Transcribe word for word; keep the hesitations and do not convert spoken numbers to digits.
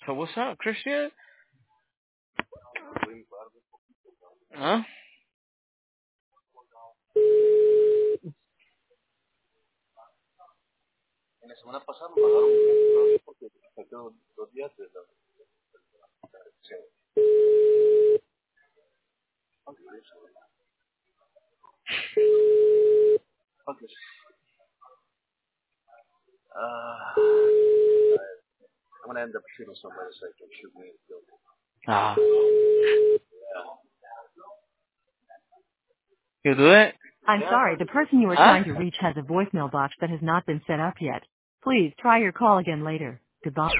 So what's up, Christian? Huh? En la semana pasada me pagaron un porque saqué dos días de la dirección. Okay. Uh, I'm gonna end up shooting somebody so they can shoot me and kill me. Ah. You do it? I'm Yeah. sorry, the person you are Huh? trying to reach has a voicemail box that has not been set up yet. Please try your call again later. Goodbye.